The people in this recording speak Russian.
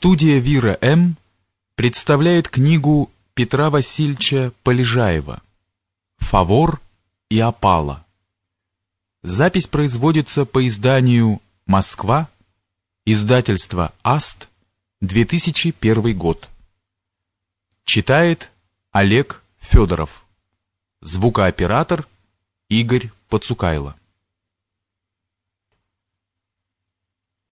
Студия «Вира М.» представляет книгу Петра Васильевича Полежаева «Фавор и опала». Запись производится по изданию «Москва», издательство «Аст», 2001 год. Читает Олег Федоров. Звукооператор Игорь Пацукайло.